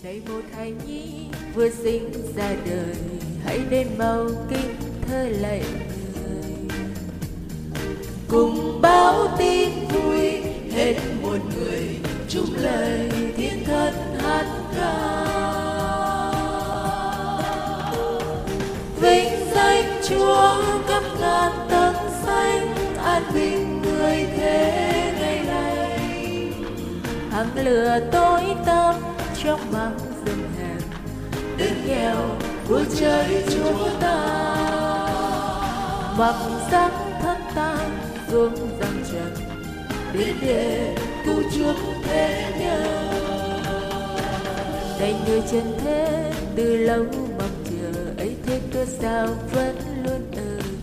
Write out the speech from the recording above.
này một hài nhi vừa sinh ra đời, hãy đến mau kính thơ lạy người. Cùng báo tin vui hết một người, chung lời thiên thần hát ca. Vinh danh Chúa khắp ngàn tầng xanh, an bình người thế ngày nay. Hàng lửa tối tăm trong máng rừng hẹp, đến nghèo vua trời Chúa ta. Mặc xác thân ta xuống giang trần, đến để cứu chuộc thế nhân. Này người trần thế từ lâu mong chờ, ấy thế cớ sao vẫn luôn ở.